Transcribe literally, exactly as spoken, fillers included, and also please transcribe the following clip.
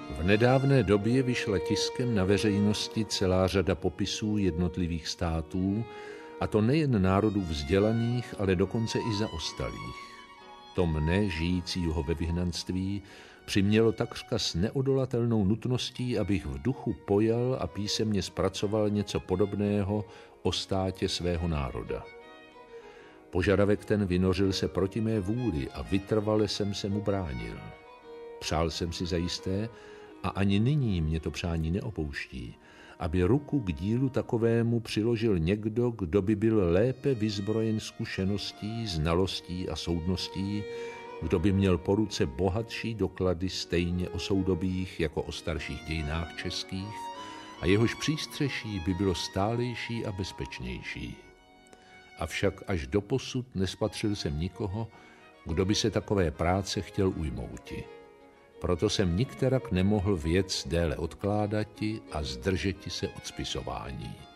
V nedávné době vyšla tiskem na veřejnosti celá řada popisů jednotlivých států, a to nejen národů vzdělaných, ale dokonce i zaostalých. To mne, žijícího ve vyhnanství, přimělo takřka s neodolatelnou nutností, abych v duchu pojal a písemně zpracoval něco podobného o státě svého národa. Požadavek ten vynořil se proti mé vůli a vytrvale jsem se mu bránil. Přál jsem si zajisté, a ani nyní mě to přání neopouští, aby ruku k dílu takovému přiložil někdo, kdo by byl lépe vyzbrojen zkušeností, znalostí a soudností, kdo by měl po ruce bohatší doklady stejně o soudobých jako o starších dějinách českých a jehož přístřeší by bylo stálejší a bezpečnější. Avšak až doposud nespatřil jsem nikoho, kdo by se takové práce chtěl ujmouti. Proto jsem nikterak nemohl věc déle odkládati a zdržeti se od spisování.